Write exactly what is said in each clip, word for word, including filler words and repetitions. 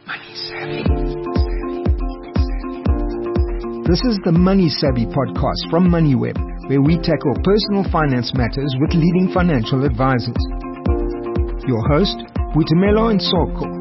Money Savvy. This is the Money Savvy podcast from MoneyWeb, where we tackle personal finance matters with leading financial advisors. Your host, Boitumelo Ntsoko.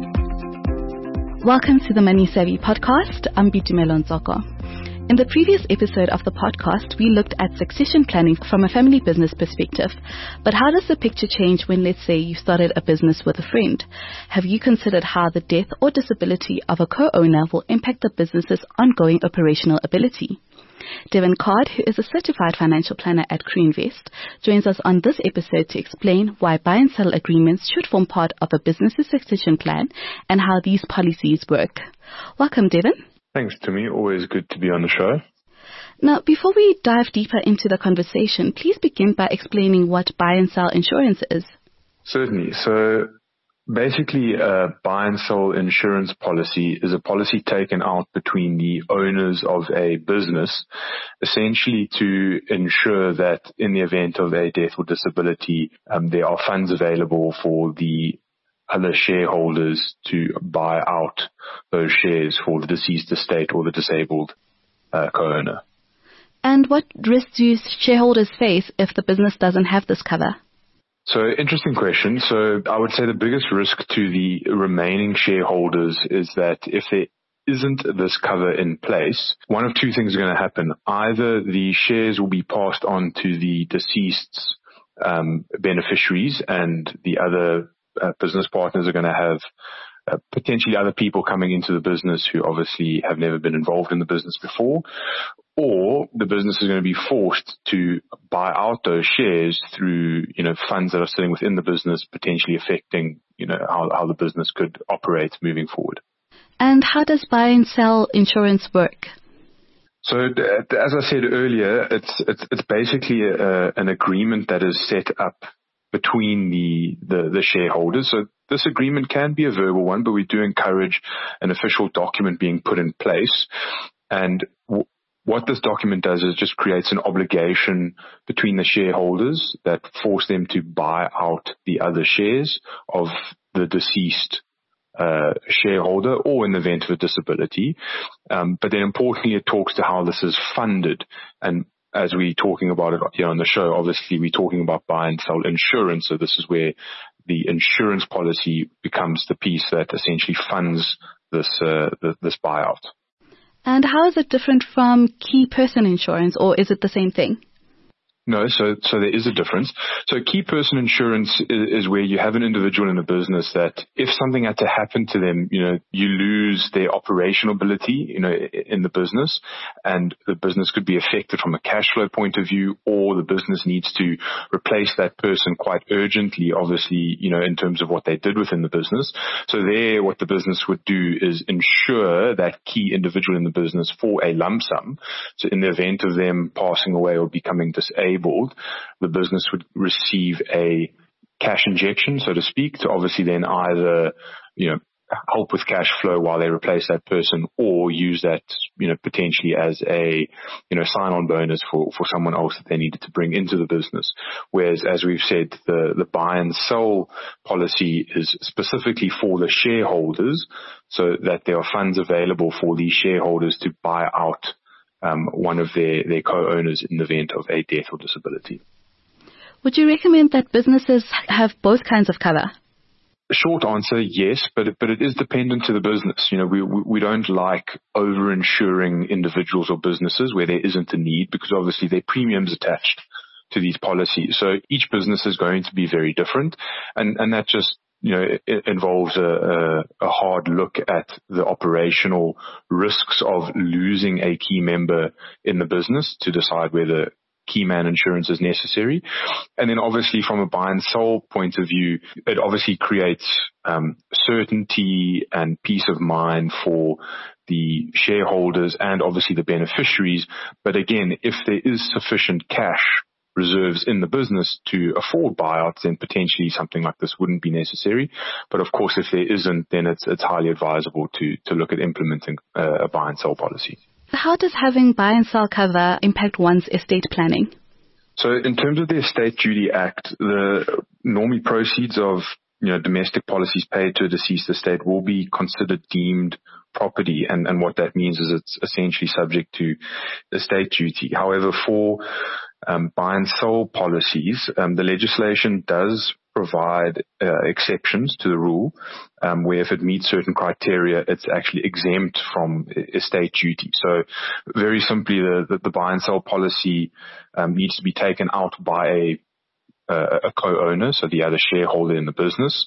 Welcome to the Money Savvy podcast. I'm Boitumelo Ntsoko. In the previous episode of the podcast, we looked at succession planning from a family business perspective. But how does the picture change when, let's say, you started a business with a friend? Have you considered how the death or disability of a co-owner will impact the business's ongoing operational ability? Devin Card, who is a certified financial planner at CrewInvest, joins us on this episode to explain why buy and sell agreements should form part of a business's succession plan and how these policies work. Welcome, Devin. Thanks, Timmy. Always good to be on the show. Now, before we dive deeper into the conversation, please begin by explaining what buy and sell insurance is. Certainly. So basically, a buy and sell insurance policy is a policy taken out between the owners of a business, essentially to ensure that in the event of a death or disability, um, there are funds available for the other shareholders to buy out those shares for the deceased estate or the disabled uh, co-owner. And what risks do shareholders face if the business doesn't have this cover? So, interesting question. So, I would say the biggest risk to the remaining shareholders is that if there isn't this cover in place, one of two things are going to happen. Either the shares will be passed on to the deceased's um, beneficiaries, and the other Uh, business partners are going to have uh, potentially other people coming into the business who obviously have never been involved in the business before, or the business is going to be forced to buy out those shares through, you know, funds that are sitting within the business, potentially affecting, you know, how, how the business could operate moving forward. And how does buy and sell insurance work? So, as I said earlier, it's it's, it's basically a, an agreement that is set up between the, the, the shareholders. So this agreement can be a verbal one, but we do encourage an official document being put in place. And w- what this document does is just creates an obligation between the shareholders that force them to buy out the other shares of the deceased uh, shareholder, or in the event of a disability. Um, but then importantly, it talks to how this is funded. And as we're talking about it here on the show, obviously we're talking about buy and sell insurance. So this is where the insurance policy becomes the piece that essentially funds this uh, this buyout. And how is it different from key person insurance, or is it the same thing? No, so so there is a difference. So key person insurance is, is where you have an individual in a business that if something had to happen to them, you know, you lose their operational ability, you know, in the business, and the business could be affected from a cash flow point of view, or the business needs to replace that person quite urgently, obviously, you know, in terms of what they did within the business. So there, what the business would do is insure that key individual in the business for a lump sum. So in the event of them passing away or becoming disabled, the business would receive a cash injection, so to speak, to obviously then either, you know, help with cash flow while they replace that person, or use that, you know, potentially as a, you know, sign-on bonus for, for someone else that they needed to bring into the business. Whereas, as we've said, the, the buy and sell policy is specifically for the shareholders, so that there are funds available for these shareholders to buy out Um, one of their, their co-owners in the event of a death or disability. Would you recommend that businesses have both kinds of cover? The short answer, yes, but it, but it is dependent to the business. You know, we, we, we don't like over-insuring individuals or businesses where there isn't a need, because obviously there are premiums attached to these policies. So each business is going to be very different, and, and that just, you know, it involves a, a, a hard look at the operational risks of losing a key member in the business to decide whether key man insurance is necessary. And then obviously from a buy and sell point of view, it obviously creates um, certainty and peace of mind for the shareholders and obviously the beneficiaries. But again, if there is sufficient cash reserves in the business to afford buyouts, then potentially something like this wouldn't be necessary. But of course, if there isn't, then it's it's highly advisable to to look at implementing uh, a buy and sell policy. How does having buy and sell cover impact one's estate planning? So in terms of the Estate Duty Act, the normally proceeds of you know, domestic policies paid to a deceased estate will be considered deemed property. And, and what that means is it's essentially subject to estate duty. However, for um, buy and sell policies, um, the legislation does provide uh, exceptions to the rule, um, where if it meets certain criteria, it's actually exempt from estate duty. So very simply, the, the, the buy and sell policy um, needs to be taken out by a, uh, a co-owner, so the other shareholder in the business,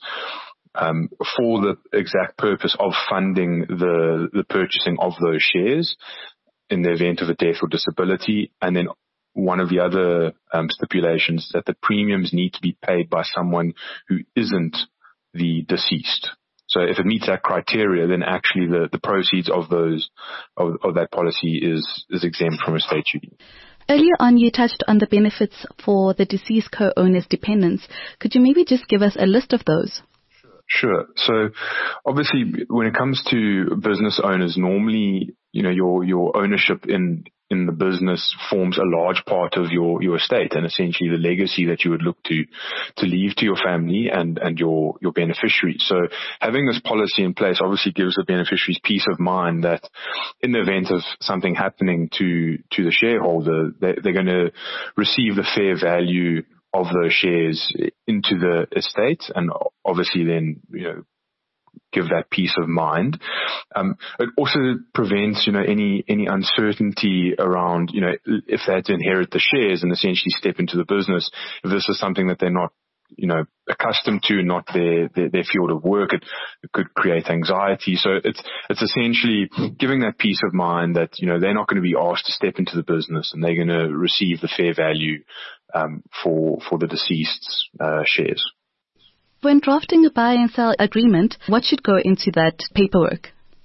um, for the exact purpose of funding the, the purchasing of those shares in the event of a death or disability. And then one of the other um, stipulations that the premiums need to be paid by someone who isn't the deceased. So if it meets that criteria, then actually the, the proceeds of those of, of that policy is is exempt from estate duty. Earlier on, you touched on the benefits for the deceased co-owner's dependents. Could you maybe just give us a list of those? Sure. So obviously, when it comes to business owners, normally, you know, your your ownership in in the business forms a large part of your, your estate, and essentially the legacy that you would look to, to leave to your family and, and your, your beneficiaries. So having this policy in place obviously gives the beneficiaries peace of mind that in the event of something happening to, to the shareholder, they, they're going to receive the fair value of those shares into the estate, and obviously then, you know, give that peace of mind. Um, it also prevents, you know, any, any uncertainty around, you know, if they had to inherit the shares and essentially step into the business, if this is something that they're not, you know, accustomed to, not their, their, their field of work, it, it could create anxiety. So it's, it's essentially giving that peace of mind that, you know, they're not going to be asked to step into the business and they're going to receive the fair value, um, for, for the deceased's, uh, shares. When drafting a buy and sell agreement, what should go into that paperwork?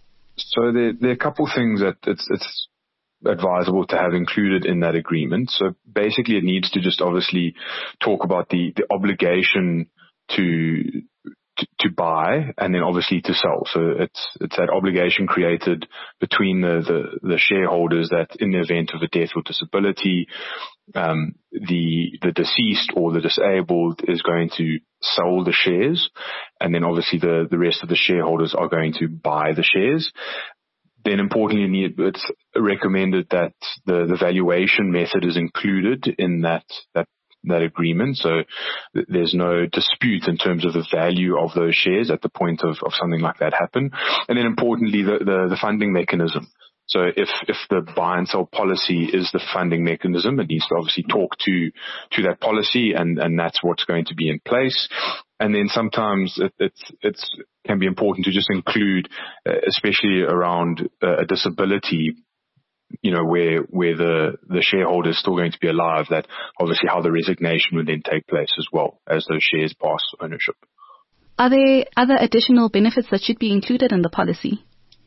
So there, there are a couple of things that it's, it's advisable to have included in that agreement. So basically it needs to just obviously talk about the, the obligation to, to, to buy and then obviously to sell. So it's, it's that obligation created between the, the, the shareholders that in the event of a death or disability, um, the, the deceased or the disabled is going to sell the shares, and then obviously the, the rest of the shareholders are going to buy the shares. Then importantly, it's recommended that the, the valuation method is included in that, that, that agreement. So there's no dispute in terms of the value of those shares at the point of, of something like that happen. And then importantly, the, the, the funding mechanism. So if, if the buy and sell policy is the funding mechanism, it needs to obviously talk to, to that policy, and, and that's what's going to be in place. And then sometimes it, it's, it's can be important to just include, uh, especially around uh, a disability, you know, where, where the, the shareholder is still going to be alive, that obviously how the resignation would then take place as well as those shares pass ownership. Are there other additional benefits that should be included in the policy?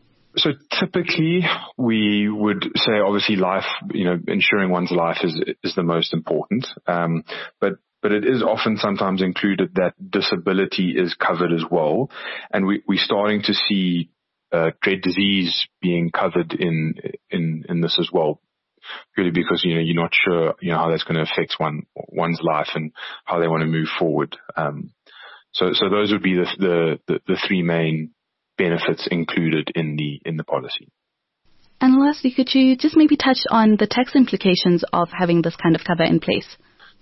So typically we would say obviously life, you know, ensuring one's life is, is the most important. Um, but, but it is often sometimes included that disability is covered as well. And we, we're starting to see, uh, dread disease being covered in, in, in this as well. Purely because, you know, you're not sure, you know, how that's going to affect one, one's life and how they want to move forward. Um, so, so those would be the, the, the, the three main benefits included in the in the policy. And lastly, could you just maybe touch on the tax implications of having this kind of cover in place?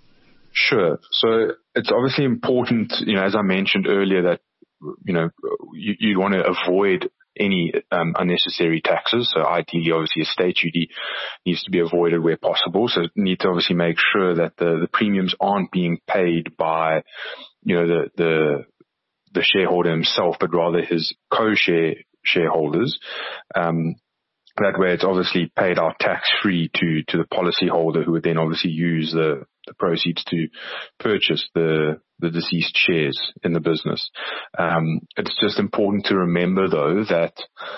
Sure. So it's obviously important, you know, as I mentioned earlier, that, you know, you, you want to avoid any um, unnecessary taxes. So ideally, obviously, estate duty needs to be avoided where possible. So you need to obviously make sure that the, the premiums aren't being paid by, you know, the the the shareholder himself, but rather his co-share shareholders. Um, that way it's obviously paid out tax-free to, to the policyholder, who would then obviously use the, the proceeds to purchase the, the deceased shares in the business. Um, it's just important to remember though that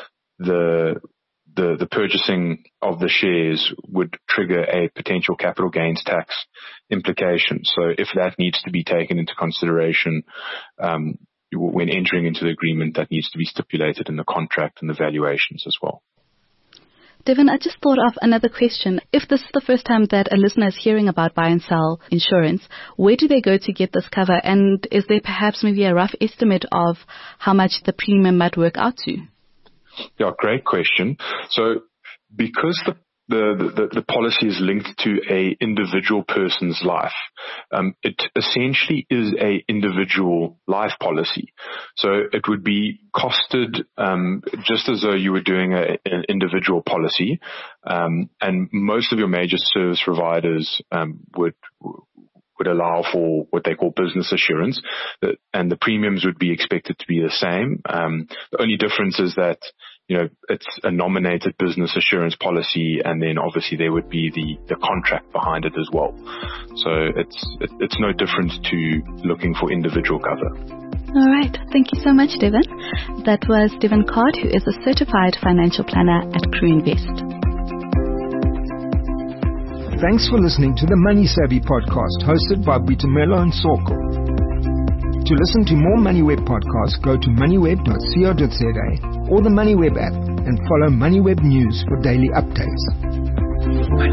the, the, the purchasing of the shares would trigger a potential capital gains tax implication. So if that needs to be taken into consideration, um, when entering into the agreement, that needs to be stipulated in the contract and the valuations as well. Devin, I just thought of another question. If this is the first time that a listener is hearing about buy and sell insurance, where do they go to get this cover? And is there perhaps maybe a rough estimate of how much the premium might work out to? Yeah, great question. So because the The, the, the policy is linked to a individual person's life. Um, it essentially is a individual life policy. So it would be costed um, just as though you were doing a, an individual policy. Um, and most of your major service providers um, would would allow for what they call business assurance, and the premiums would be expected to be the same. Um, the only difference is that, you know, it's a nominated business assurance policy, and then obviously there would be the, the contract behind it as well. So it's it, it's no different to looking for individual cover. All right. Thank you so much, Devin. That was Devin Card, who is a certified financial planner at Crew Invest. Thanks for listening to the Money Savvy podcast hosted by Boitumelo and Soko. To listen to more MoneyWeb podcasts, go to moneyweb dot co dot za or the MoneyWeb app and follow MoneyWeb News for daily updates.